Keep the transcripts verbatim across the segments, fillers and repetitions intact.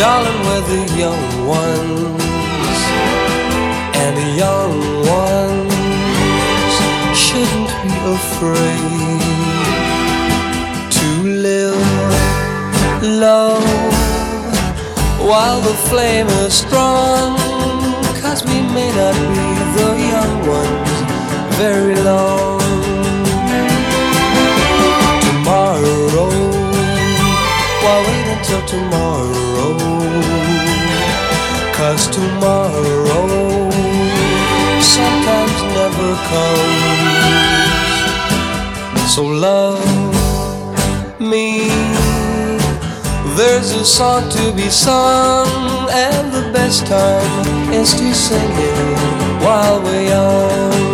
Darling, we're the young ones, and the young ones shouldn't be afraid to live low while the flame is strong, 'cause we may not be the young ones very long. Tomorrow, why wait until tomorrow? 'Cause tomorrow sometimes never comes. So love me, there's a song to be sung, and the best time is to sing it while we're young.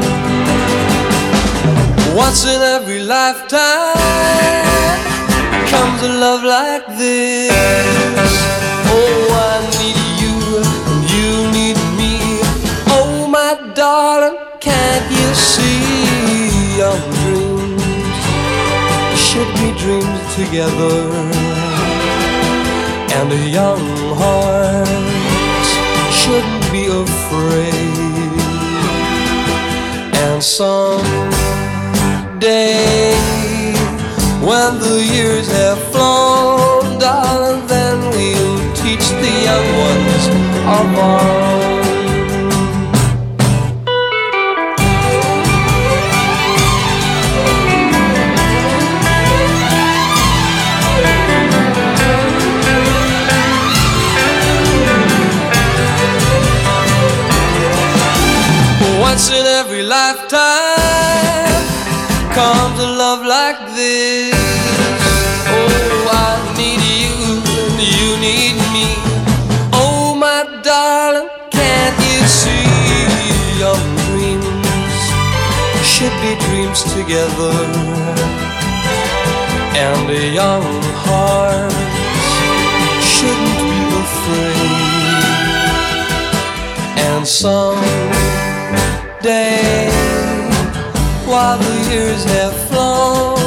Once in every lifetime comes a love like this. Oh, I need you and you need me. Oh, my darling, can't you see? Young dreams should be dreamed together, and the young hearts shouldn't be afraid. And someday, when the years have flown, darling, then we'll teach the young ones of our own. Once in every lifetime comes a love like this. Oh, I need you and you need me. Oh, my darling, can't you see? Young dreams should be dreams together, and the young hearts shouldn't be afraid. And someday, while the years have flown,